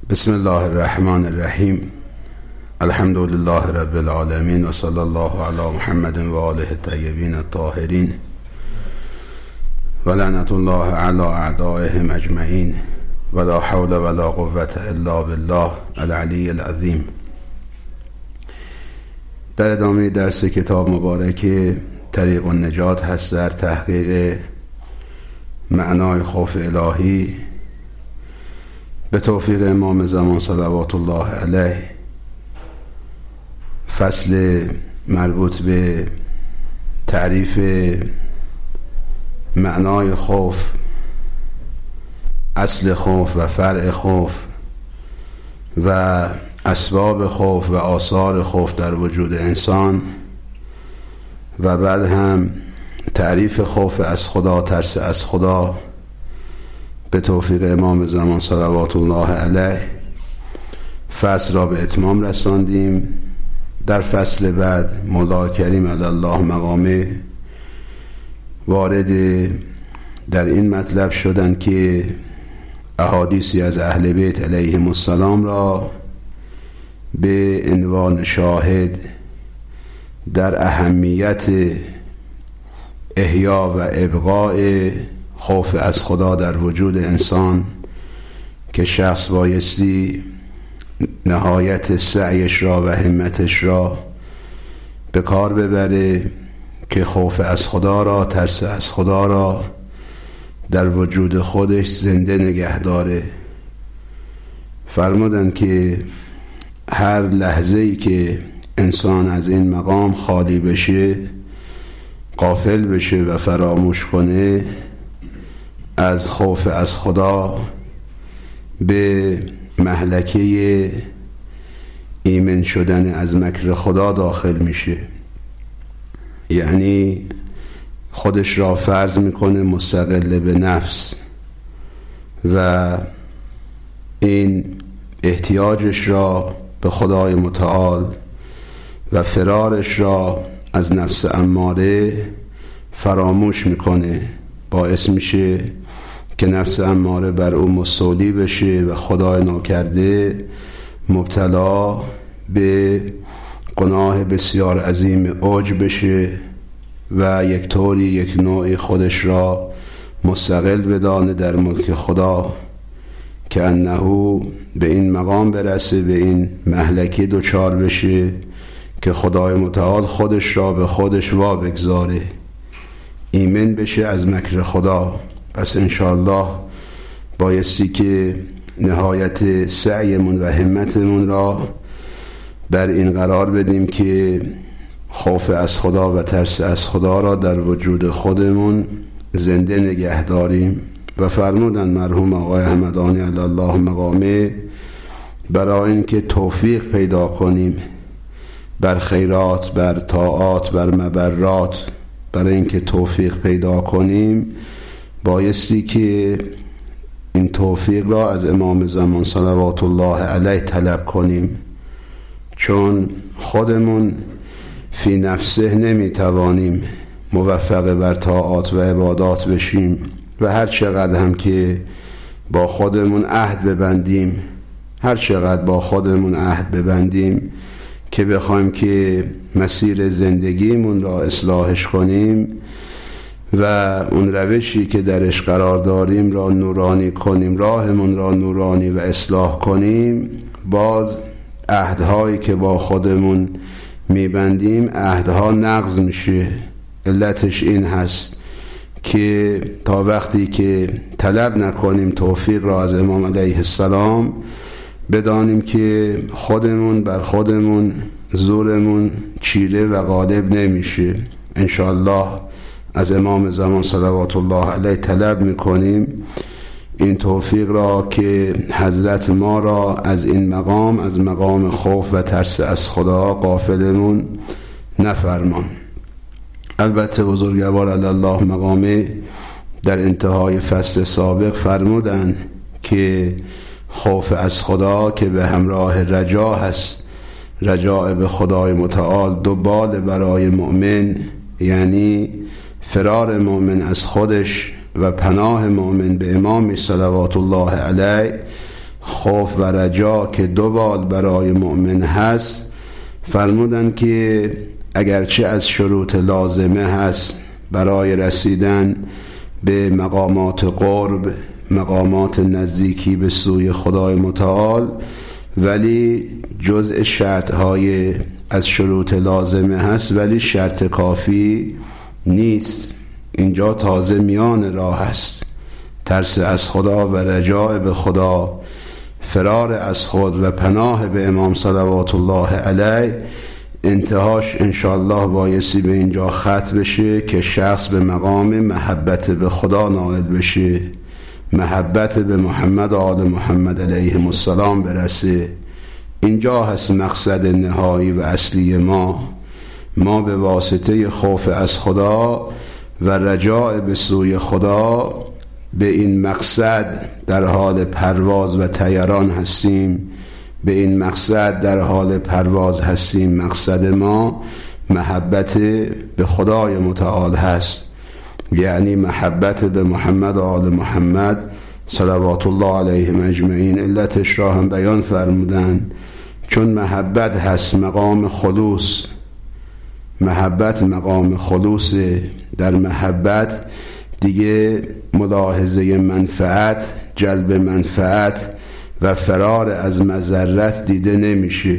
بسم الله الرحمن الرحیم. الحمد لله رب العالمین و صلی الله علی محمد و آله الطیبین الطاهرین و لعنت الله علی اعدائهم اجمعین و لا حول ولا قوة الا بالله العلی العظیم. در ادامه درس کتاب مبارک طریق النجات هست در تحقیق معنای خوف الهی به توفیق امام زمان صلوات الله علیه. فصل مربوط به تعریف معنای خوف، اصل خوف و فرع خوف و اسباب خوف و آثار خوف در وجود انسان، و بعد هم تعریف خوف از خدا، ترس از خدا به توفیق امام زمان صلوات الله علیه. فصل را به اتمام رساندیم. در فصل بعد مولا کریم علی الله مقامه وارد در این مطلب شدند که احادیثی از اهل بیت علیهم السلام را به عنوان شاهد در اهمیت احیا و ابقاء خوف از خدا در وجود انسان که شخص بایستی نهایت سعیش را و همتش را به کار ببره که خوف از خدا را، ترس از خدا را در وجود خودش زنده نگه داره. فرمودند که هر لحظه‌ای که انسان از این مقام خالی بشه، غافل بشه و فراموش کنه، از خوف از خدا به مهلکه ایمن شدن از مکر خدا داخل میشه. یعنی خودش را فرض میکنه مستقل به نفس و این احتیاجش را به خدای متعال و فرارش را از نفس اماره فراموش میکنه. باعث میشه که نفس اماره بر او مستولی بشه و خدای ناکرده مبتلا به گناه بسیار عظیم عجب بشه و یک طوری یک نوعی خودش را مستقل بدانه در ملک خدا که انه به این مقام برسه، به این مهلکی دوچار بشه که خدای متعال خودش را به خودش وا بگذاره، ایمن بشه از مکر خدا. پس انشاءالله بایستی که نهایت سعیمون و همتمون را بر این قرار بدیم که خوف از خدا و ترس از خدا را در وجود خودمون زنده نگه داریم. و فرمودن مرحوم آقای همدانی علی الله مقامه برای اینکه توفیق پیدا کنیم بر خیرات، بر طاعات، بر مبرات، برای اینکه توفیق پیدا کنیم بایستی که این توفیق را از امام زمان صلوات الله علیه طلب کنیم، چون خودمون فی نفسه نمیتوانیم موفق بر طاعات و عبادات بشیم و هر چقدر هم که با خودمون عهد ببندیم، هر چقدر با خودمون عهد ببندیم که بخوایم که مسیر زندگیمون را اصلاحش کنیم و اون روشی که درش قرار داریم را نورانی کنیم، راهمون را نورانی و اصلاح کنیم، باز عهدهایی که با خودمون میبندیم عهدها نقض میشه. علتش این هست که تا وقتی که طلب نکنیم توفیق را از امام علیه السلام، بدانیم که خودمون بر خودمون زورمون چیره و غالب نمیشه. انشاءالله از امام زمان صلوات الله علیه طلب میکنیم این توفیق را که حضرت ما را از این مقام، از مقام خوف و ترس از خدا غافلمون نفرمان. البته بزرگوار علی الله مقامه در انتهای فصل سابق فرمودند که خوف از خدا که به همراه رجا هست، رجاء به خدای متعال دو بال برای مؤمن، یعنی فرار مؤمن از خودش و پناه مؤمن به امام صلوات الله علیه خوف و رجا که دو بال برای مؤمن هست، فرمودن که اگرچه از شروط لازمه هست برای رسیدن به مقامات قرب، مقامات نزدیکی به سوی خدای متعال، ولی جزء شرطهای از شروط لازمه هست ولی شرط کافی نیست. اینجا تازه میان راه هست. ترس از خدا و رجاء به خدا، فرار از خود و پناه به امام صلوات الله علیه، انتهاش انشاءالله بایستی به اینجا ختم بشه که شخص به مقام محبت به خدا نائل بشه، محبت به محمد و آل محمد علیهم السلام برسه. اینجا هست مقصد نهایی و اصلی ما به واسطه خوف از خدا و رجاء به سوی خدا به این مقصد در حال پرواز و طیران هستیم، به این مقصد در حال پرواز هستیم. مقصد ما محبت به خدای متعال هست، یعنی محبت به محمد و آل محمد صلوات الله علیهم اجمعین. علتش را هم بیان فرمودن، چون محبت هست مقام خلوص، محبت مقام خلوص. در محبت دیگه ملاحظه منفعت، جلب منفعت و فرار از مضرت دیده نمیشه.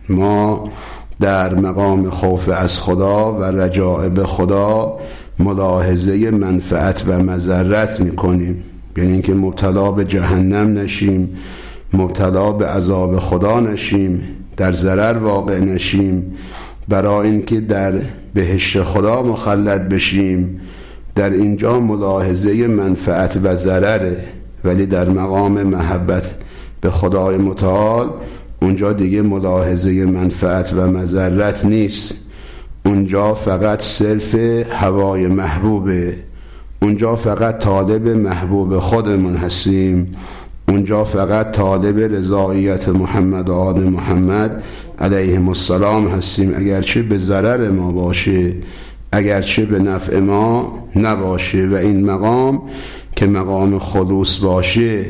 ما در مقام خوف از خدا و رجاء به خدا ملاحظه منفعت و مضرت میکنیم، یعنی اینکه مبتلا به جهنم نشیم، مبتلا به عذاب خدا نشیم، در ضرر واقع نشیم، برای اینکه در بهشت خدا مخلد بشیم. در اینجا ملاحظه منفعت و ضرره، ولی در مقام محبت به خدای متعال اونجا دیگه ملاحظه منفعت و مضرت نیست. اونجا فقط صرف هوای محبوبه، اونجا فقط طالب محبوب خودمون هستیم، اونجا فقط طالب رضایت محمد و آل محمد علیهم السلام هستیم، اگرچه به ضرر ما باشه، اگرچه به نفع ما نباشه. و این مقام که مقام خلوص باشه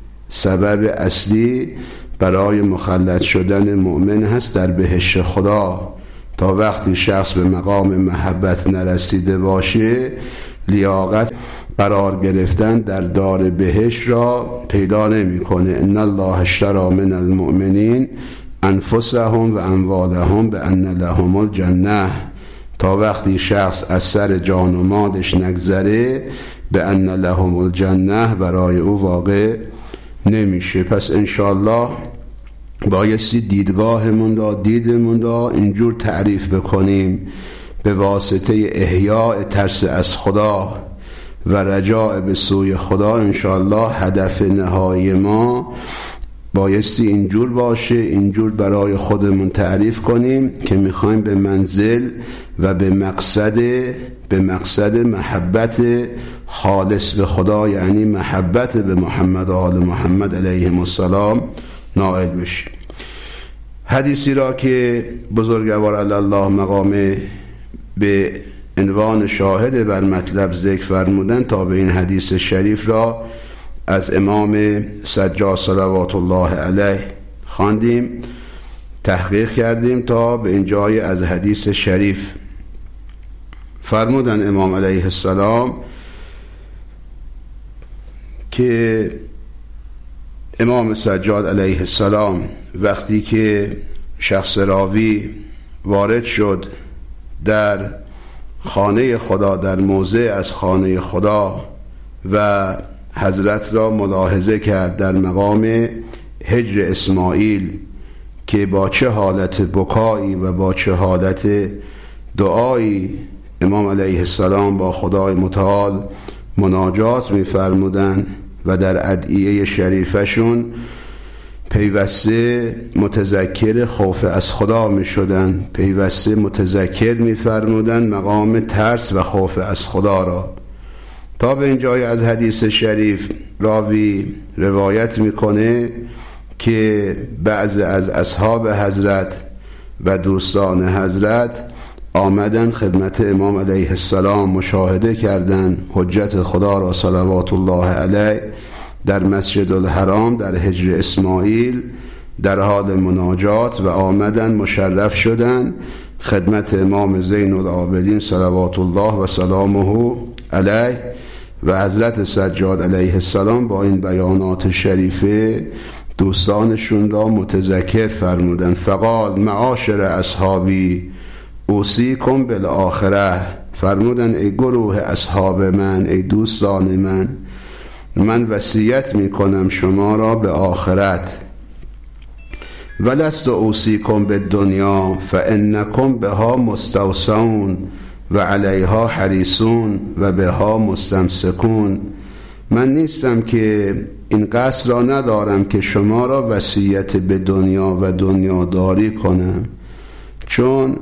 سبب اصلی برای مخلد شدن مؤمن هست در بهشت خدا. تا وقتی شخص به مقام محبت نرسیده باشه، لیاقت قرار گرفتن در دار بهشت را پیدا نمی‌کنه. ان الله اشتری من المؤمنین انفسهم و اموالهم بان لهم الجنه. تا وقتی شخص از سر جان و مالش نگذره، بان لهم الجنه برای او واقع نمیشه. پس انشاءالله بایستی دیدمون را اینجور تعریف بکنیم، به واسطه احیاء ترس از خدا و رجاء به سوی خدا. انشاءالله هدف نهایی ما بایستی اینجور باشه، اینجور برای خودمون تعریف کنیم که میخوایم به منزل و به مقصد محبت خالص به خدا، یعنی محبت به محمد و آل محمد علیهم السلام نائل بشیم. حدیثی را که بزرگوار الله مقامه به عنوان شاهد بر مطلب ذکر فرمودن، تا به این حدیث شریف را از امام سجاد صلوات الله علیه خواندیم، تحقیق کردیم تا به اینجای از حدیث شریف. فرمودن امام علیه السلام که امام سجاد علیه السلام وقتی که شخص راوی وارد شد در خانه خدا، در موضع از خانه خدا، و حضرت را ملاحظه کرد در مقام هجر اسماعیل که با چه حالت بکایی و با چه حالت دعایی امام علیه السلام با خدای متعال مناجات می فرمودن و در ادعیه شریفشون پیوسته متذکر خوف از خدا می شدن، پیوسته متذکر می فرمودن مقام ترس و خوف از خدا را. تا به اینجای از حدیث شریف راوی روایت میکنه که بعض از اصحاب حضرت و دوستان حضرت آمدن خدمت امام علیه السلام، مشاهده کردن حجت خدا را صلوات الله علیه در مسجد الحرام در هجر اسماعیل در حال مناجات و آمدن مشرف شدن خدمت امام زین العابدین صلوات الله و سلامه علیه و حضرت سجاد علیه السلام با این بیانات شریفه دوستانشون را متذکر فرمودند. فقال معاشر اصحابی اوصیکم بالآخره، فرمودن ای گروه اصحاب من، ای دوستان من وصیت میکنم شما را به آخرت. ولست اوصیکم بالدنیا فانکم بها مستوصون و علیها حریصون و بها مستمسکون. من نیستم که این قصد را ندارم که شما را وصیت به دنیا و دنیاداری کنم، چون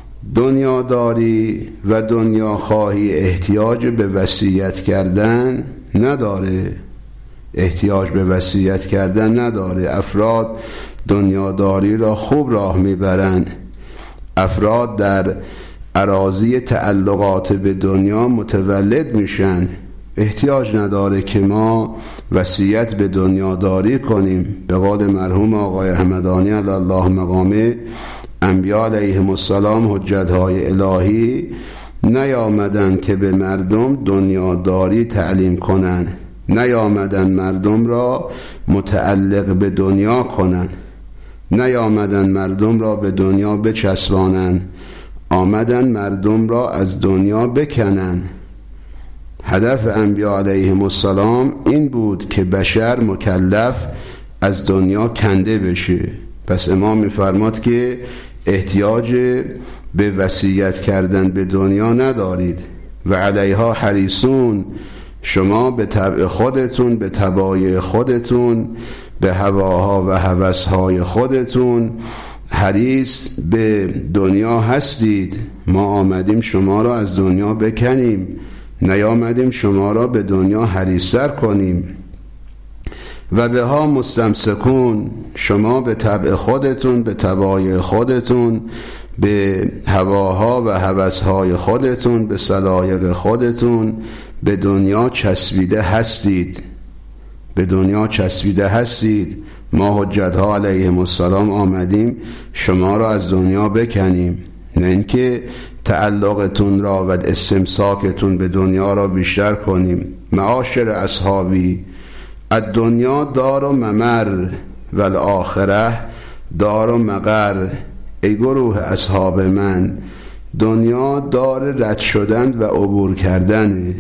دنیاداری و دنیاخواهی احتیاج به وصیت کردن نداره، احتیاج به وصیت کردن نداره. افراد دنیاداری را خوب راه میبرند، افراد در اراضی تعلقات به دنیا متولد میشن، احتیاج نداره که ما وصیت به دنیاداری کنیم. به قول مرحوم آقای همدانی علی الله مقامه، انبیاء علیهم السلام حجت‌های الهی نیامدن که به مردم دنیاداری تعلیم کنن، نیامدن مردم را متعلق به دنیا کنن، نیامدن مردم را به دنیا بچسبانن، آمدن مردم را از دنیا بکنن. هدف انبیاء علیهم السلام این بود که بشر مکلف از دنیا کنده بشه. پس امام می‌فرماد که احتیاج به وصیت کردن به دنیا ندارید. و علیها حریصون، شما به طبع خودتون، به طبایع خودتون، به هواها و هوسهای خودتون حریص به دنیا هستید. ما آمدیم شما را از دنیا بکنیم، نیامدیم شما را به دنیا حریص‌تر کنیم. و به ها مستمسکون، شما به طبع خودتون، به طبایع خودتون، به هواها و هوسهای خودتون، به سلایق خودتون به دنیا چسبیده هستید، به دنیا چسبیده هستید. ما حجت‌ها علیهم السلام آمدیم شما را از دنیا بکنیم، نه اینکه تعلقتون را و استمساکتون به دنیا را بیشتر کنیم. معاشر اصحابی الدنیا دار و ممر و الاخره دار و مقر. ای گروه اصحاب من، دنیا دار رد شدن و عبور کردن،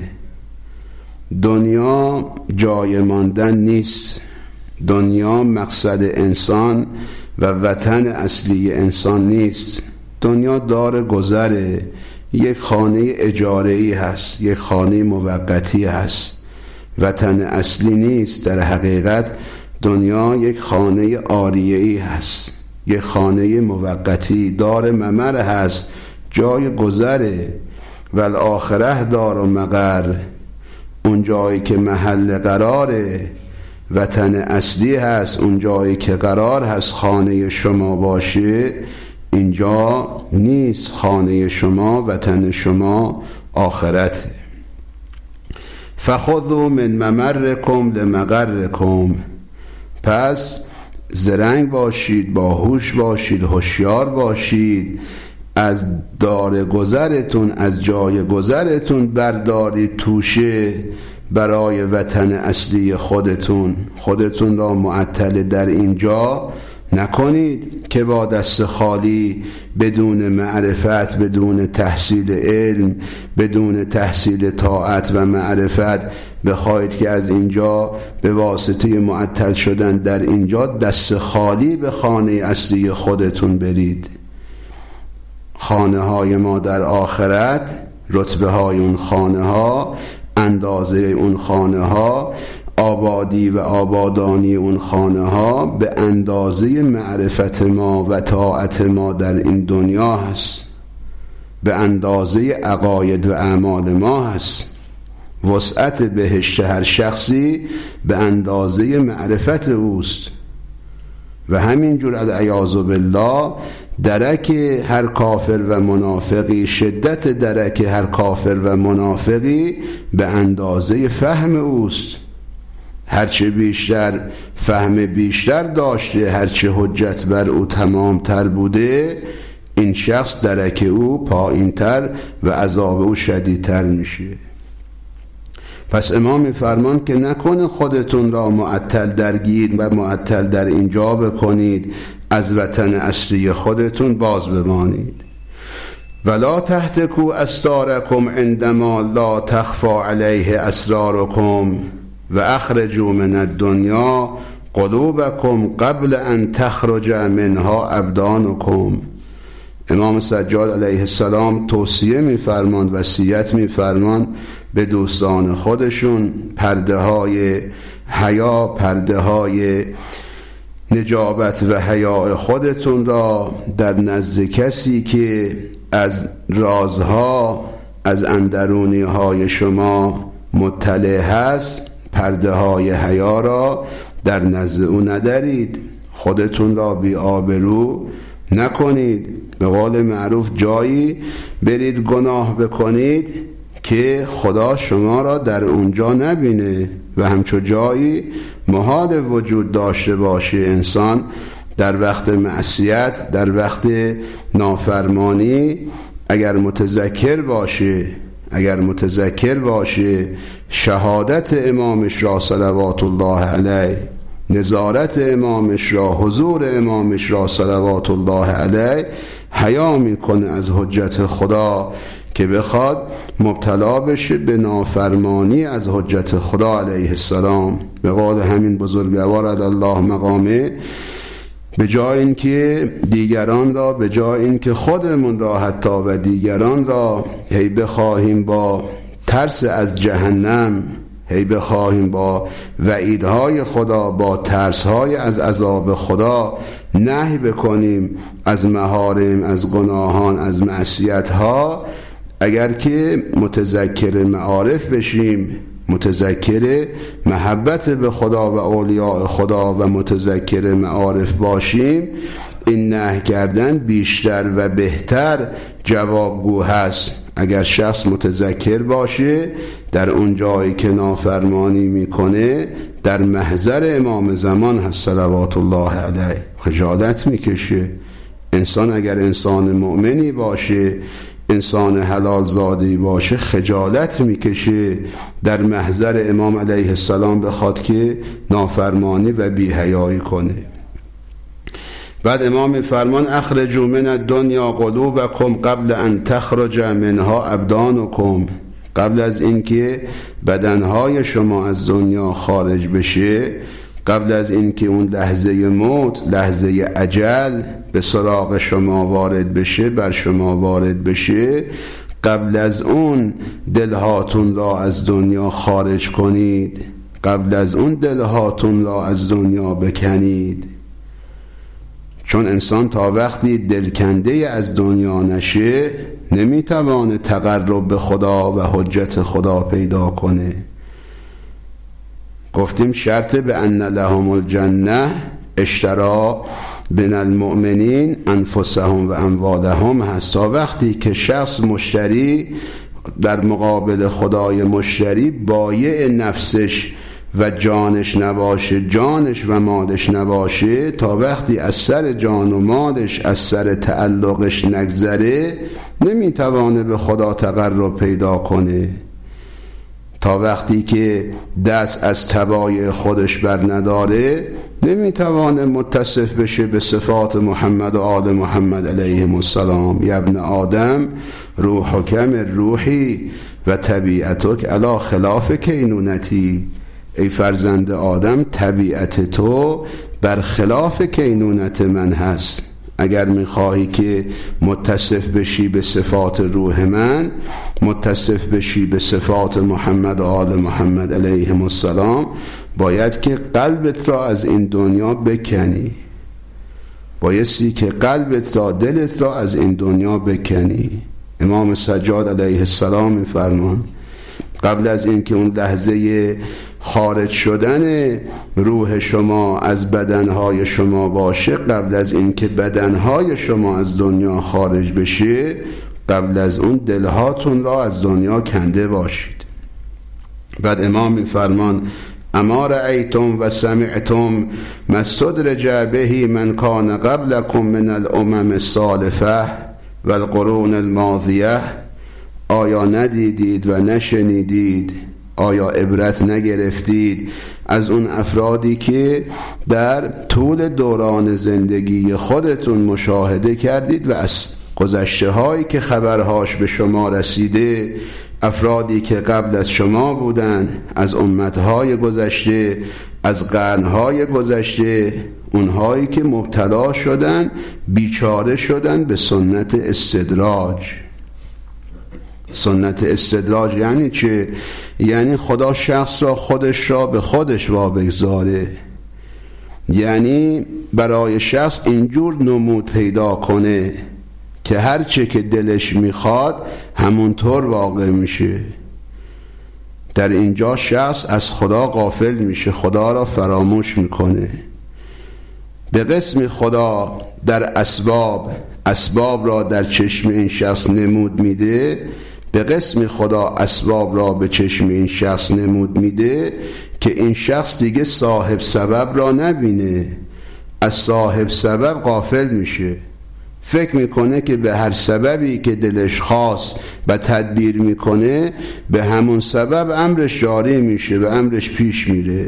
دنیا جای ماندن نیست. دنیا مقصد انسان و وطن اصلی انسان نیست. دنیا دار گذره، یک خانه اجاره‌ای هست، یک خانه موقتی هست، وطن اصلی نیست. در حقیقت دنیا یک خانه عاریه‌ای هست، یک خانه موقتی، دار ممر هست، جای گذره. و الاخره دار و مقر، اون جایی که محل قراره وطن اصلی هست، اون جایی که قرار هست خانه شما باشه اینجا نیست. خانه شما، وطن شما آخرته. فخذوا من ممرکم لمقرکم، پس زرنگ باشید، باهوش باشید، هوشیار باشید، از دار گذرتون، از جای گذرتون بردارید توشه برای وطن اصلی خودتون. خودتون را معطل در اینجا نکنید که با دست خالی، بدون معرفت، بدون تحصیل علم، بدون تحصیل طاعت و معرفت بخواید که از اینجا به واسطه معطل شدن در اینجا دست خالی به خانه اصلی خودتون برید. خانه های ما در آخرت، رتبه های اون خانه ها، اندازه اون خانه ها، آبادی و آبادانی اون خانه ها به اندازه معرفت ما و طاعت ما در این دنیا هست، به اندازه عقاید و اعمال ما هست. وسعت بهشت هر شخصی به اندازه معرفت اوست. و همینجور العیاذ بالله درک هر کافر و منافقی، شدت درک هر کافر و منافقی به اندازه فهم اوست. هرچه بیشتر فهم بیشتر داشته، هرچه حجت بر او تمام تر بوده، این شخص درک او پایین تر و عذاب او شدیدتر میشه. پس امام میفرمان که نکنه خودتون را معطل درگیر و معطل در اینجا بکنید، از وطن اصلی خودتون باز بمانید. ولا تهتکو استارکم عندما لا تخفى علیه اسرارکم و اخرجوا من الدنیا قلوبکم قبل ان تخرج منها ابدانکم. امام سجاد علیه السلام توصیه میفرماند، وصیت میفرماند به دوستان خودشون پرده های حیا، پرده های نجابت و حیا خودتون را در نزد کسی که از رازها، از اندرونی های شما مطلع هست، پرده های حیا را در نزد او ندارید. خودتون را بی آبرو نکنید. به قول معروف جایی برید گناه بکنید که خدا شما را در اونجا نبینه و همچو جایی محال وجود داشته باشه انسان در وقت معصیت، در وقت نافرمانی اگر متذکر باشه شهادت امامش را صلوات الله علیه، نظارت امامش را، حضور امامش را صلوات الله علیه، حیا میکنه از حجت خدا که بخواد مبتلا بشه به نافرمانی از حجت خدا علیه السلام. به قول همین بزرگوار الله مقامه، به جای اینکه دیگران را، به جای اینکه خودمون را حتی و دیگران را هی بخواهیم با ترس از جهنم، هی بخواهیم با وعیدهای خدا، با ترسهای از عذاب خدا نهی بکنیم از محارم، از گناهان، از معصیتها، اگر که متذکر معارف بشیم، متذکر محبت به خدا و اولیاء خدا و متذکر معارف باشیم، این نهی کردن بیشتر و بهتر جوابگو هست. اگر شخص متذکر باشه در اون جایی که نافرمانی میکنه در محضر امام زمان هست صلوات الله علیه، خجالت میکشه. انسان اگر انسان مؤمنی باشه، انسان حلال زادی باشه، خجالت میکشه در محضر امام علیه السلام بخواد که نافرمانی و بی‌حیایی کنه. بعد امام میفرمان اخرجوا من الدنیا قلوبکم قبل ان تخرج منها ابدانکم. قبل از اینکه بدنهای شما از دنیا خارج بشه، قبل از اینکه اون لحظه موت، لحظه اجل به سراغ شما وارد بشه، بر شما وارد بشه، قبل از اون دلهاتون را از دنیا خارج کنید، قبل از اون دلهاتون را از دنیا بکنید. چون انسان تا وقتی دلکنده از دنیا نشه نمیتوانه تقرب به خدا و حجت خدا پیدا کنه. گفتیم شرط به ان لهم الجنه اشترا بین المؤمنین انفسهم و اموالهم هست. تا وقتی که شخص مشتری در مقابل خدای مشتری بایع نفسش و جانش نباشه، جانش و مالش نباشه، تا وقتی از سر جان و مالش، از سر تعلقش نگذره نمیتوانه به خدا تقرب پیدا کنه. تا وقتی که دست از طبایع خودش بر نداره نمیتوانه متصف بشه به صفات محمد و آل محمد علیهم السلام. یا ابن آدم روحک من روحی و طبیعتک علی خلاف کینونتی. ای فرزند آدم طبیعت تو بر خلاف کینونت من هست. اگر میخواهی که متصف بشی به صفات روح من، متصف بشی به صفات محمد و آل محمد علیهم السلام، باید که قلبت را از این دنیا بکنی. بایستی که قلبت را، دلت را از این دنیا بکنی. امام سجاد علیه السلام میفرمان قبل از اینکه اون لحظه خارج شدن روح شما از بدنهای شما باشه، قبل از اینکه بدنهای شما از دنیا خارج بشه، قبل از اون دلهاتون را از دنیا کنده باشید. بعد امام میفرمان اما رأیتم و سمعتم ما استدرج به من کان قبلکم من الامم السالفه و القرون الماضیه. آیا ندیدید و نشنیدید، آیا عبرت نگرفتید از اون افرادی که در طول دوران زندگی خودتون مشاهده کردید و از گذشته هایی که خبرهاش به شما رسیده، افرادی که قبل از شما بودن، از امتهای گذشته، از قرنهای گذشته، اونهایی که مبتلا شدن، بیچاره شدن به سنت استدراج. سنت استدراج یعنی چه؟ یعنی خدا شخص را خودش را به خودش وابگذاره، یعنی برای شخص اینجور نمود پیدا کنه که هر چه که دلش میخواد همونطور واقع میشه. در اینجا شخص از خدا غافل میشه، خدا را فراموش میکنه. به قسم خدا در اسباب را در چشم این شخص نمود میده، به قسم خدا اسباب را به چشم این شخص نمود میده که این شخص دیگه صاحب سبب را نبینه، از صاحب سبب غافل میشه. فکر میکنه که به هر سببی که دلش خواست و تدبیر میکنه به همون سبب امرش جاری میشه و امرش پیش میره.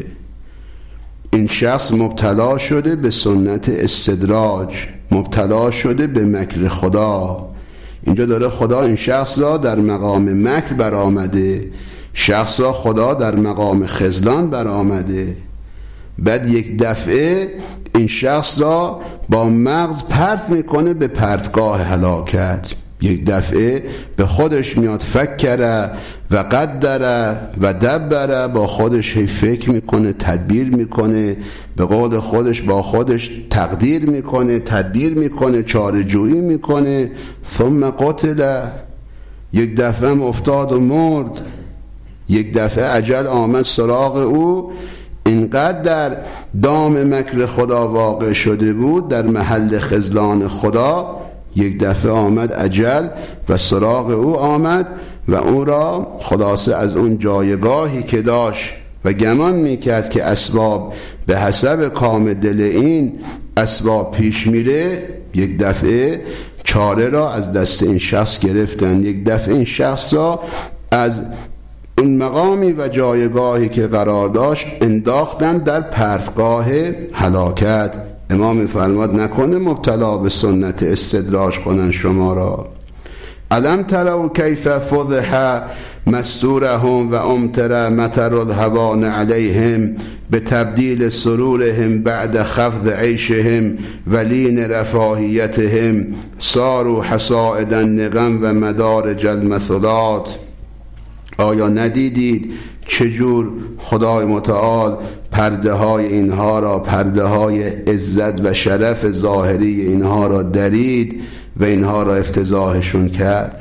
این شخص مبتلا شده به سنت استدراج، مبتلا شده به مکر خدا. اینجا داره خدا این شخص را در مقام مکر برآمده، شخص را خدا در مقام خذلان برآمده. بعد یک دفعه این شخص را با مغز پرت میکنه به پرتگاه هلاکت. یک دفعه به خودش میاد، فکر و قدر و دبر، با خودش فکر میکنه، تدبیر میکنه، به قول خودش با خودش تقدیر میکنه، تدبیر میکنه، چاره جویی میکنه. ثم قتل، یک دفعه افتاد و مرد. یک دفعه اجل آمد سراغ او. اینقدر در دام مکر خدا واقع شده بود، در محل خذلان خدا، یک دفعه آمد اجل و سراغ او آمد و او را خلاصه از اون جایگاهی که داشت و گمان میکرد که اسباب به حسب کام دل این اسباب پیش میره، یک دفعه چاره را از دست این شخص گرفتن. یک دفعه این شخص را از اون مقامی و جایگاهی که قرار داشت انداختن در پرتگاه هلاکت. امام می‌فرماد نکنه مبتلا به سنت استدراج کنن شما را. الم تروا کیف فضح مستورهم و امطر مطر الهوان علیهم بتبدیل سرورهم بعد خفض عیشهم و لین رفاهیتهم صاروا حصائد النغم و مدارج المثلات. آیا ندیدید چجور خدای متعال پرده های اینها را، پرده های عزت و شرف ظاهری اینها را درید و اینها را افتضاحشون کرد؟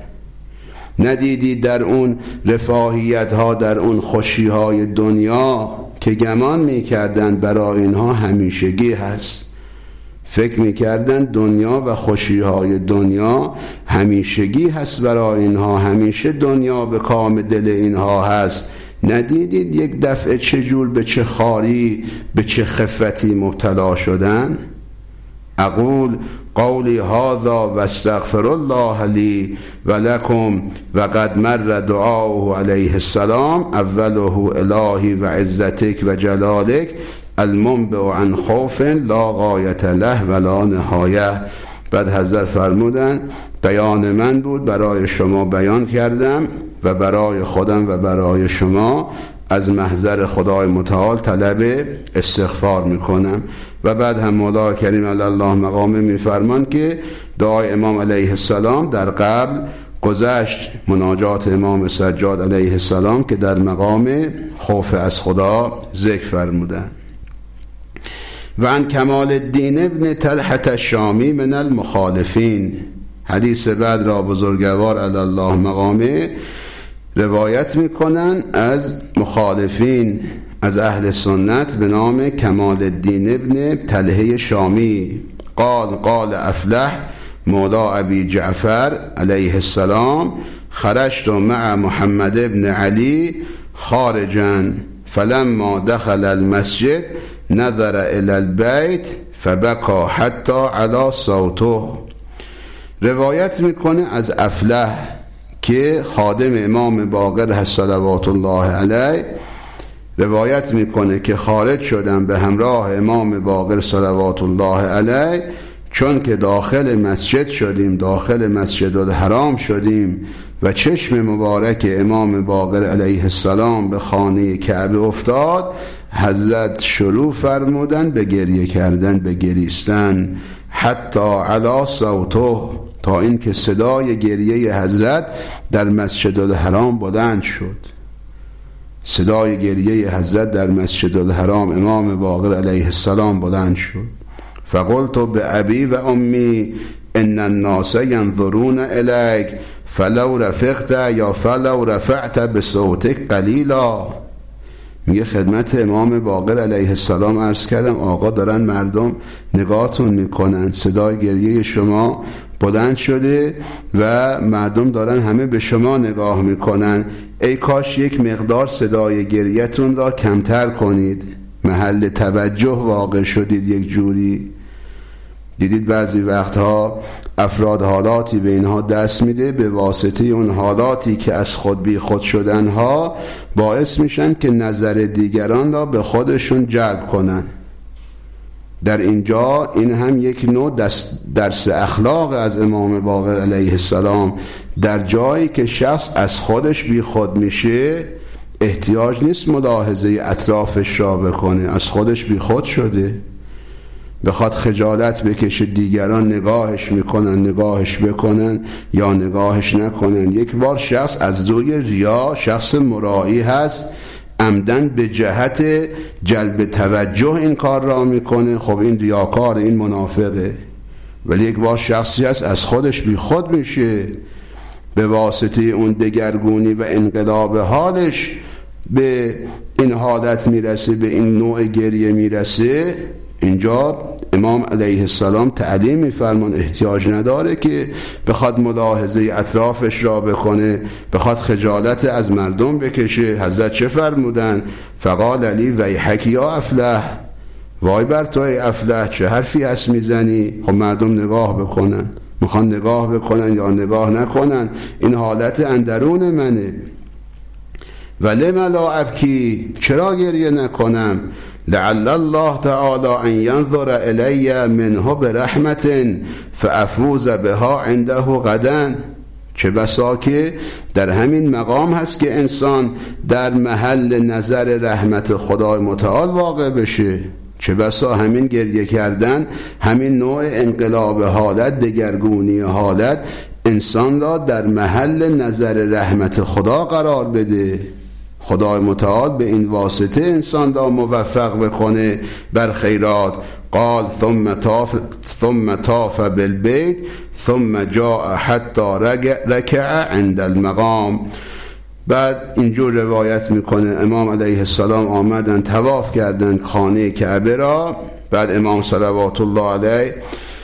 ندیدید در اون رفاهیت ها، در اون خوشی های دنیا که گمان میکردن برای اینها همیشگی هست، فکر میکردن دنیا و خوشی های دنیا همیشگی هست برای اینها، همیشه دنیا به کام دل اینها هست. ندیدید یک دفعه چجور به چه خاری، به چه خفتی مبتلا شدن؟ اقول قولی هذا و استغفر الله لی و لکم و قد مر دعاؤه علیه السلام اوله الهی و عزتک و جلالک المنبع عن خوف لا غایت له ولا نهایه. بعد حضرت فرمودن بیان من بود، برای شما بیان کردم و برای خودم و برای شما از محضر خدای متعال طلب استغفار میکنم. و بعد هم مولا کریم علی الله مقامه میفرمان که دعای امام علیه السلام در قبل گذشت، مناجات امام سجاد علیه السلام که در مقام خوف از خدا ذکر فرمودن. و عن کمال الدین ابن طلحة الشامی من المخالفین، حدیث بعد را بزرگوار علی الله مقامه روایت میکنن از مخالفین، از اهل سنت به نام کمال الدین ابن طلحه شامی. قال افلح مولا ابی جعفر علیه السلام خرجت مع محمد ابن علی خارجا فلما دخل المسجد نظر الى البيت فبكى حتی علی صوته. روایت میکنه از افلح که خادم امام باقر هست صلوات الله علیه، روایت میکنه که خارج شدم به همراه امام باقر صلوات الله علیه، چون که داخل مسجد شدیم، داخل مسجد الحرام شدیم و چشم مبارک امام باقر علیه السلام به خانه کعبه افتاد، حضرت شروع فرمودن به گریه کردن، به گریستن، حتی علی صوته، تا این که صدای گریه حضرت در مسجد الحرام بلند شد. صدای گریه حضرت در مسجد الحرام امام باقر علیه السلام بلند شد. فقلت بأبی و امی ان الناس ينظرون الیک فلو رفقت یا فلو رفعت بصوتک قلیلا. میگه خدمت امام باقر علیه السلام عرض کردم آقا دارن مردم نگاهتون میکنن، صدای گریه شما بلند شده و مردم دارن همه به شما نگاه میکنن، ای کاش یک مقدار صدای گریه‌تون را کمتر کنید، محل توجه واقع شدید. یک جوری دیدید بعضی وقتها افراد حالاتی به اینها دست میده، به واسطه اون حالاتی که از خود بی خود شدنها باعث میشن که نظر دیگران را به خودشون جلب کنن. در اینجا این هم یک نوع درس اخلاق از امام باقر علیه السلام. در جایی که شخص از خودش بی خود میشه احتیاج نیست ملاحظه اطرافش را بکنه، از خودش بی خود شده، بخواد خجالت بکشه دیگران نگاهش میکنن، نگاهش بکنن یا نگاهش نکنن. یک بار شخص از روی ریا، شخص مرایی هست، عمدن به جهت جلب توجه این کار را میکنه، خب این ریاکار، این منافقه. ولی یک بار شخصی هست از خودش بی خود میشه، به واسطه اون دگرگونی و انقلاب حالش به این حالت میرسه، به این نوع گریه میرسه. اینجا امام علیه السلام تعلیم میفرمان احتیاج نداره که بخواد ملاحظه اطرافش را بکنه، بخواد خجالت از مردم بکشه. حضرت چه فرمودن؟ فقال علی ویحک یا افلح، وای بر تو ای افلح، چه حرفی هست میزنی؟ خب مردم نگاه بکنن، میخوان نگاه بکنن یا نگاه نکنن، این حالت اندرون منه. ولم لا ابکی، چرا گریه نکنم؟ لعل الله تعالی ان ينظر الی منه برحمت فافوز بها عنده غدا. چه بسا که در همین مقام هست که انسان در محل نظر رحمت خدای متعال واقع بشه. چه بسا همین گریه کردن، همین نوع انقلاب حالت، دگرگونی حالت، انسان را در محل نظر رحمت خدا قرار بده. خدای متعال به این واسطه انسان را موفق بکنه بر خیرات. قال ثم طاف بالبيت ثم جاء حتى ركع عند المقام. بعد اینجور روایت میکنه امام علیه السلام آمدن طواف کردن خانه کعبه را، بعد امام صلوات الله علیه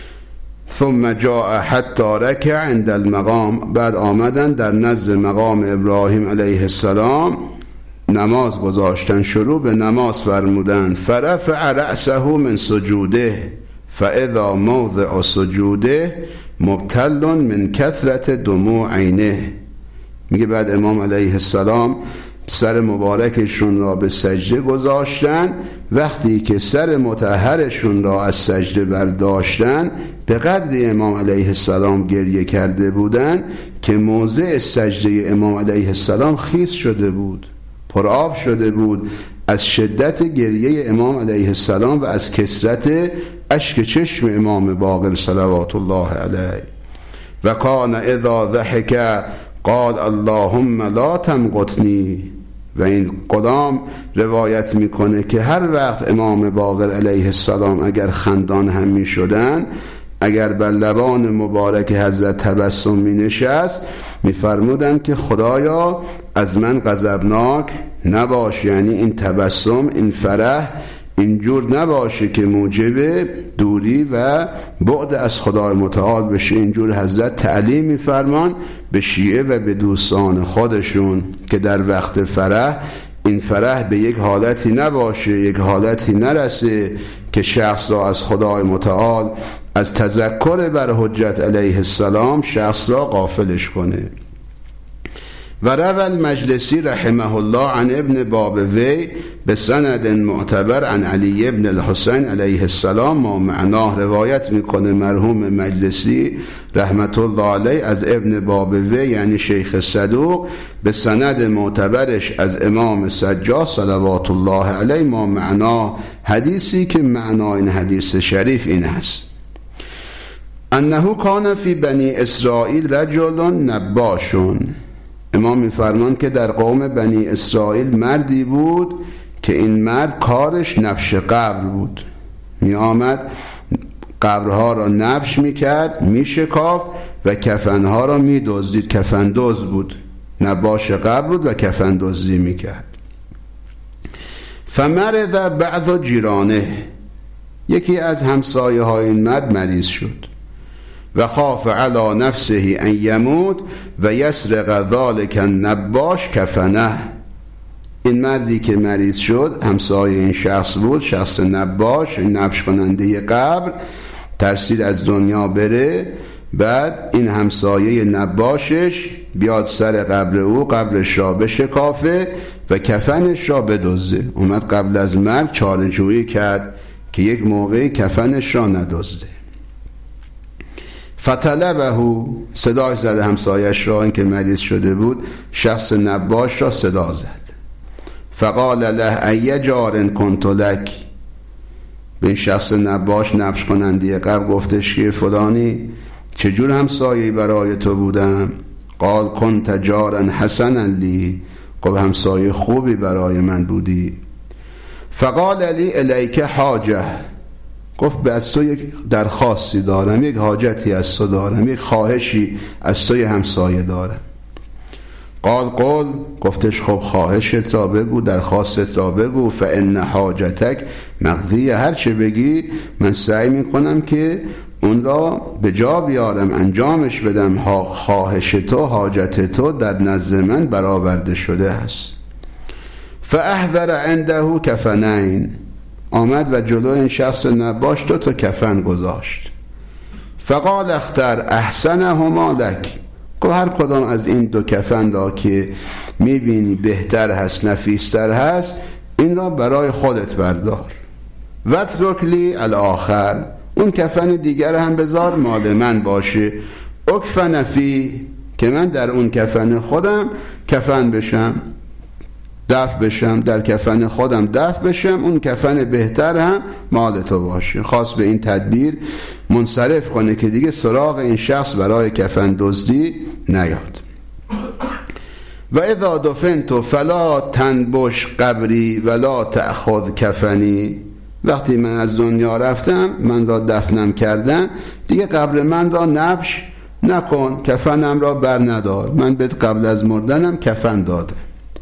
ثم جاء حتى ركع عند المقام، بعد آمدن در نزد مقام ابراهیم علیه السلام نماز گذاشتن، شروع به نماز فرمودن. فرفع رأسه من سجوده فاذا موضع سجوده مبتل من کثرت دموع عینه. میگه بعد امام علیه السلام سر مبارکشون را به سجده گذاشتن، وقتی که سر مطهرشون را از سجده برداشتن به قدر امام علیه السلام گریه کرده بودن که موضع سجده امام علیه السلام خیس شده بود، پر آب شده بود از شدت گریه امام علیه السلام و از کثرت اشک چشم امام باقر صلوات الله علیه. و کان اذا ضحک قال اللهم لا تمقتنی. و این غلام روایت میکنه که هر وقت امام باقر علیه السلام اگر خندان هم میشدن، اگر بر لبان مبارک حضرت تبسم می نشست، می فرمودن که خدایا از من غضبناک نباش، یعنی این تبسم، این فرح اینجور نباشه که موجب دوری و بعد از خدای متعال بشه. اینجور حضرت تعلیم می فرمان به شیعه و به دوستان خودشون که در وقت فرح این فرح به یک حالتی نباشه، یک حالتی نرسه که شخص را از خدای متعال، از تذکر بر حجت علیه السلام شخص را غافلش کنه. و روى المجلسی رحمه الله عن ابن بابوی بسند معتبر عن علی ابن الحسین علیه السلام ما معناه. روایت میکنه مرحوم مجلسی رحمت الله علیه از ابن بابوی یعنی شیخ صدوق به سند معتبرش از امام سجاد صلوات الله علیه ما معناه، حدیثی که معنا این حدیث شریف این است: انه کان فی بنی اسرائیل رجل نباشون. امام میفرمان که در قوم بنی اسرائیل مردی بود که این مرد کارش نبش قبر بود. می آمد قبرها را نبش میکرد، میشکافت و کفنها را میدزدید. کفن دزد بود، نباش قبر بود و کفن دزدی میکرد. فمرض بعض جیرانه، یکی از همسایه های این مرد مریض شد. و خاف علی نفسه ان یموت و یسرق ذلک النباش کفنه. این مردی که مریض شد همسایه این شخص بود، شخص نباش، نبش کننده قبر، ترسید از دنیا بره. بعد این همسایه نباشش بیاد سر قبر او، قبرش را بشکافه و کفنش را بدزده. اومد قبل از مرگ چاره‌جویی کرد که یک موقعی کفنش را ندزده. فطلبه، صداش زد همسایش را، این که مریض شده بود، شخص نباش را صدا زد. فقال له ای جار کنت لک، به این شخص نباش نبش کننده قبر گفتش که فلانی چجور همسایه‌ای برای تو بودم؟ قال کنت جارا حسنا لی، خب همسایه خوبی برای من بودی. فقال لی الیک حاجه، گفت به از تو یک درخواستی دارم، یک حاجتی از تو دارم، یک خواهشی از توی همسایه دارم. قال قول، گفتش خب خواهشت را بگو، درخواستت را بگو. فان حاجتک مقضیه، هر چه بگی من سعی میکنم که اون را به جا بیارم، انجامش بدم. خواهش تو، حاجت تو در نزد من برآورده شده است. فاحضر عنده کفنین، آمد و جلوی این شخص نباش 2 تا کفن گذاشت. فقال اختر احسنهما لک، که هر کدام از این 2 کفن را که میبینی بهتر هست، نفیستر هست، این را برای خودت بردار. واترک لی الاخر، اون کفن دیگر هم بذار مال من باشه. اکفن فی، که من در اون کفن خودم کفن بشم، دفن بشم، در کفن خودم دفن بشم، اون کفن بهتر هم مال تو باشه. خواست به این تدبیر منصرف کنه که دیگه سراغ این شخص برای کفن دزدی نیاد. و اذا دفنت فلا تنبش قبری ولا تأخذ کفنی، وقتی من از دنیا رفتم، من را دفنم کردن، دیگه قبر من را نبش نکن، کفنم را بر ندار، من بهت قبل از مردنم کفن داده.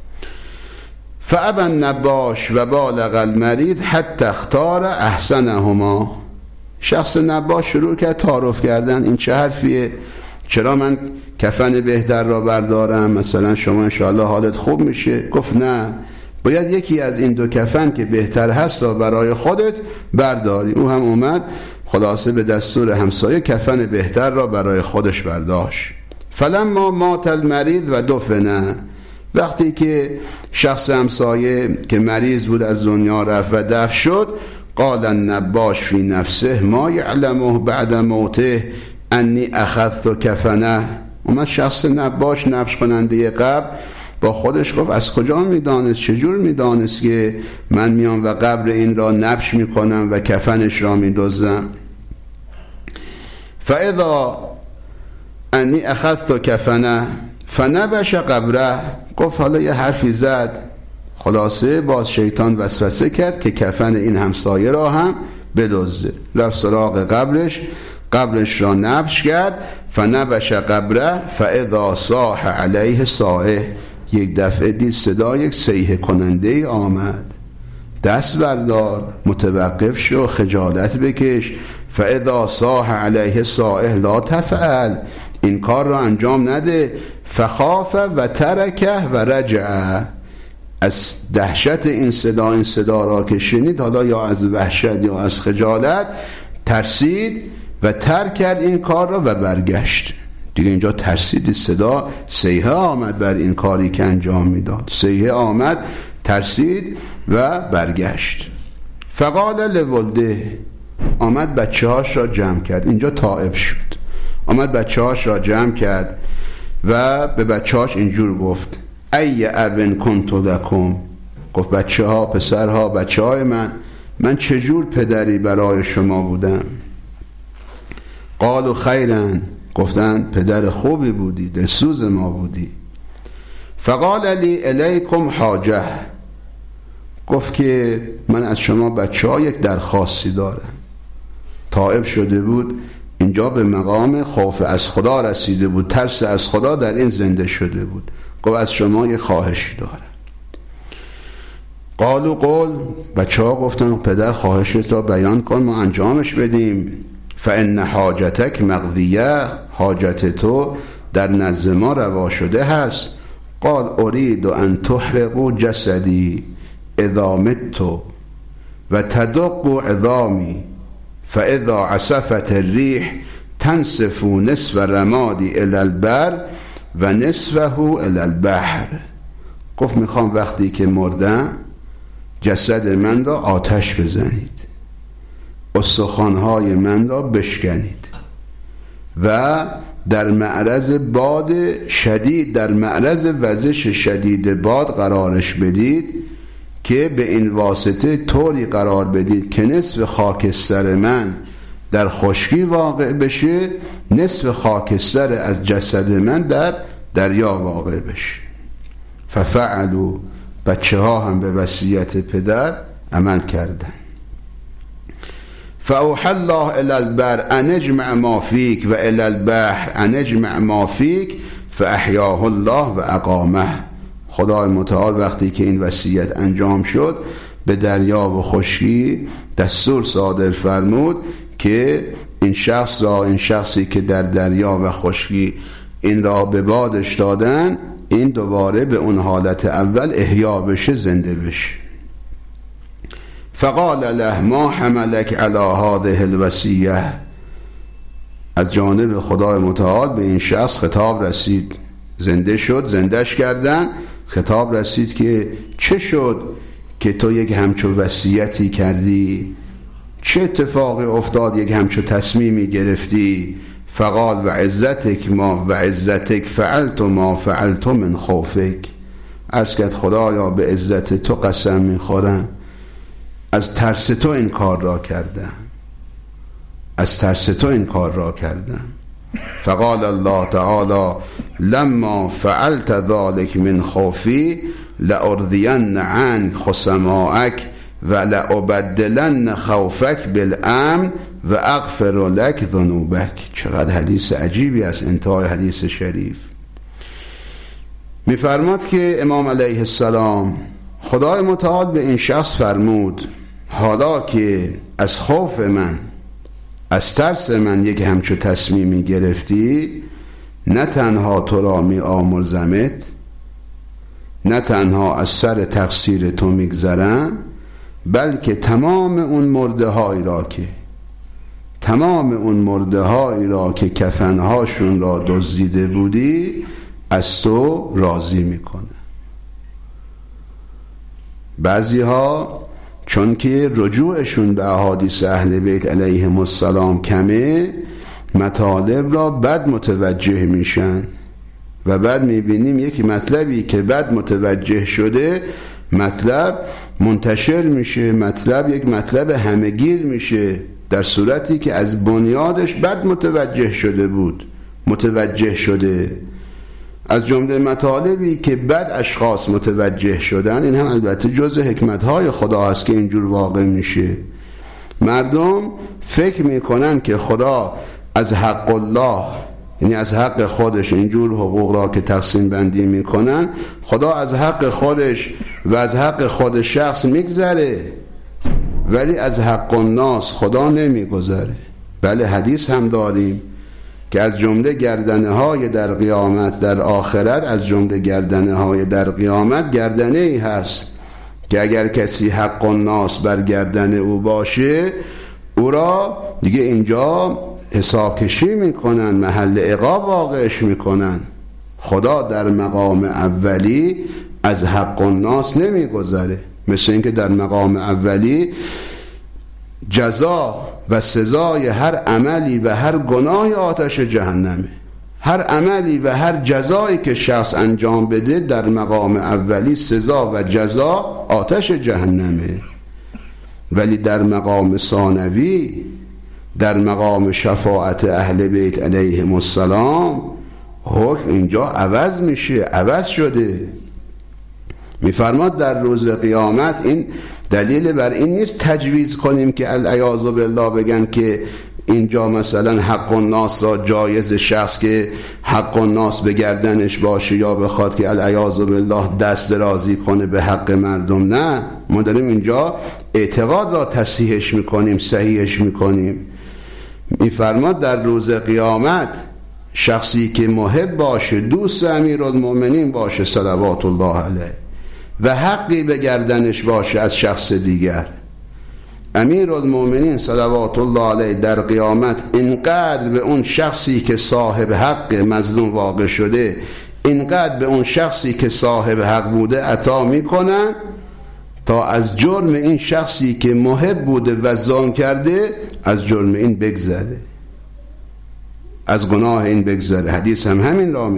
فابا النباش و بالغ المریض حتی اختار احسنهما، شخص نباش شروع کرد تعارف کردن، این چه حرفیه؟ چرا من کفن بهتر را بردارم؟ مثلا شما انشاءالله حالت خوب میشه. گفت نه، باید یکی از این 2 کفن که بهتر هست را برای خودت برداری. او هم اومد خلاصه به دستور همسایه کفن بهتر را برای خودش برداشت. فلما مات المریض و دفنه، وقتی که شخص همسایه که مریض بود از دنیا رفت و دفن شد، قال النباش فی نفسه ما یعلمه بعد موته انی اخذت کفنه. اومد شخص نباش نبش کننده قبر با خودش گفت از کجا میدانست، چجور میدانست که من میام و قبر این را نبش میکنم و کفنش را میدزدم؟ فاذا انی اخذت کفنه فنبش قبره، گفت حالا یه حرفی زد، خلاصه باز شیطان وسوسه کرد که کفن این همسایه را هم بدزده. رفت سراغ قبرش را نبش کرد. فنبش قبره فاذا صاح علیه صاح، یک دفعه دید صدا یک صیحه کننده آمد. دست بردار، متوقف شو، خجالت بکش. فاذا صاح علیه صاح لا تفعل، این کار را انجام نده. فخاف و ترکه و رجع، از دهشت این صدا را که شنید، حالا یا از وحشت یا از خجالت ترسید و ترک کرد این کار را و برگشت. دیگه اینجا ترسید، صدا صیحه آمد بر این کاری که انجام میداد، صیحه آمد، ترسید و برگشت. فقال لولده، آمد بچه هاش را جمع کرد. اینجا تائب شد، آمد بچه هاش را جمع کرد و به بچه هاش اینجور گفت: ای ابن کنت لکم، گفت بچه ها، پسرها، بچه های من چجور پدری برای شما بودم؟ قالوا خیرا، گفتن پدر خوبی بودی، دلسوز ما بودی. فقال لی الیکم حاجه، گفت که من از شما بچه ها یک درخواستی دارم. تائب شده بود، اینجا به مقام خوف از خدا رسیده بود، ترس از خدا در این زنده شده بود. گفت از شما یک خواهشی دارم. قالوا قول، بچه ها گفتن پدر خواهشت را بیان کن ما انجامش بدیم. فان حاجتک مقضیه، حاجت تو در نزد ما روا شده هست. قال اريد ان تحرقوا جسدی اذا مت و تدق عظامی فاذا عصفت الریح تنسف نصف رمادی الى البر و نصفه الى البحر. گفت میخوام وقتی که مردم جسد من را آتش بزنید، استخوان‌های من را بشکنید و در معرض باد شدید، در معرض وزش شدید باد قرارش بدید که به این واسطه طوری قرار بدید که نصف خاکستر من در خشکی واقع بشه، نصف خاکستر از جسد من در دریا واقع بشه. ففعلوا، بچه ها هم به وصیت پدر عمل کردن. فاوحى الله الى البر ان اجمع ما فيك و الى البحر ان اجمع ما فيك فاحیاه الله و اقامه. خدای متعال وقتی که این وصیت انجام شد به دریا و خشکی دستور صادر فرمود که این شخصی که در دریا و خشکی این را به بادش دادن، این دوباره به اون حالت اول احیا بشه، زنده بشه. فقال له ما حملك على هذه الوصیه، از جانب خدای متعال به این شخص خطاب رسید، زنده شد، زندهش کردن، خطاب رسید که چه شد که تو یک همچو وصیتی کردی؟ چه اتفاقی افتاد یک همچو تصمیمی گرفتی؟ فقال و عزتک ما و عزتک فعلت ما فعلت من خوفک، عرض کرد خدایا به عزت تو قسم میخورم، از ترس تو این کار را کردم، از ترس تو این کار را کردم. فقال الله تعالی لما فعلت ذلك من خوفی لأرضین عنك خصمائك و لأبدلن خوفك بالامن و اغفر لك ذنوبك. چقدر حدیث عجیبی است انتهای حدیث شریف. میفرماد که امام علیه السلام، خدای متعال به این شخص فرمود حالا که از خوف من، از ترس من یک همچو تصمیمی گرفتی، نه تنها تو را می آمرزمت، نه تنها از سر تقصیر تو میگذرم، بلکه تمام اون مرده هایی را که کفنهاشون را دزدیده بودی از تو راضی میکنه. بعضی ها چون که رجوعشون به احادیث اهل بیت علیهم السلام کمه، مطالب را بد متوجه میشن و بعد میبینیم یک مطلبی که بد متوجه شده، مطلب منتشر میشه، مطلب یک مطلب همهگیر میشه، در صورتی که از بنیادش بد متوجه شده. از جمله مطالبی که بد اشخاص متوجه شدن، این هم البته جزء حکمتهای خدا هست که اینجور واقع میشه. مردم فکر میکنن که خدا از حق الله، یعنی از حق خودش، اینجور حقوق را که تقسیم بندی میکنن، خدا از حق خودش و از حق خود شخص میگذره، ولی از حق الناس خدا نمیگذره. بله حدیث هم داریم که از جمله گردنه های در قیامت در آخرت، از جمله گردنه های در قیامت گردنه ای هست که اگر کسی حق الناس بر گردن او باشه، او را دیگه اینجا حساب کشی میکنن، محل عقاب واقعش میکنن. خدا در مقام اولی از حق الناس نمیگذره، مثل اینکه در مقام اولی جزا و سزای هر عملی و هر گناه آتش جهنمه. هر عملی و هر جزایی که شخص انجام بده در مقام اولی سزا و جزا آتش جهنمه. ولی در مقام ثانوی، در مقام شفاعت اهل بیت علیهم السلام، حکم اینجا عوض میشه، عوض شده. میفرماد در روز قیامت، این دلیل بر این نیست تجویز کنیم که العیاذ بالله بگن که اینجا مثلا حق الناس را جایز شخص که حق الناس به گردنش باشه یا بخواد که العیاذ بالله دست درازی کنه به حق مردم. نه، ما داریم اینجا اعتقاد را تصحیحش میکنیم، صحیحش میکنیم. میفرماد در روز قیامت شخصی که محب باشه، دوست امیرالمؤمنین باشه صلوات الله علیه و حقی به گردنش باشه از شخص دیگر، امیرالمؤمنین صلوات الله علیه در قیامت اینقدر به اون شخصی که صاحب حق مظلوم واقع شده، اینقدر به اون شخصی که صاحب حق بوده عطا میکنن تا از جرم این شخصی که محب بوده و ظلم کرده از جرم این بگذره، از گناه این بگذره. حدیث هم همین را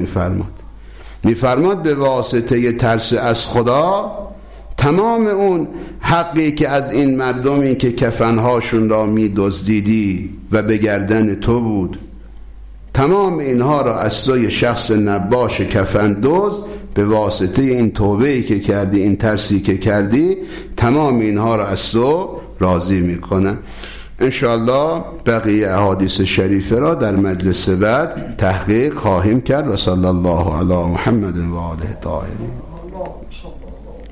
میفرماد به واسطه ترس از خدا تمام اون حقی که از این مردمی که کفنهاشون را می‌دزدیدی و به گردن تو بود، تمام اینها را از سوی شخص نباش کفن دزد به واسطه این توبه‌ای که کردی، این ترسی که کردی، تمام اینها را از تو راضی میکنن. انشاءالله بقیه احادیث شریفه را در مجلس بعد تحقیق خواهیم کرد. و صلی الله علی محمد و آله الطاهرین.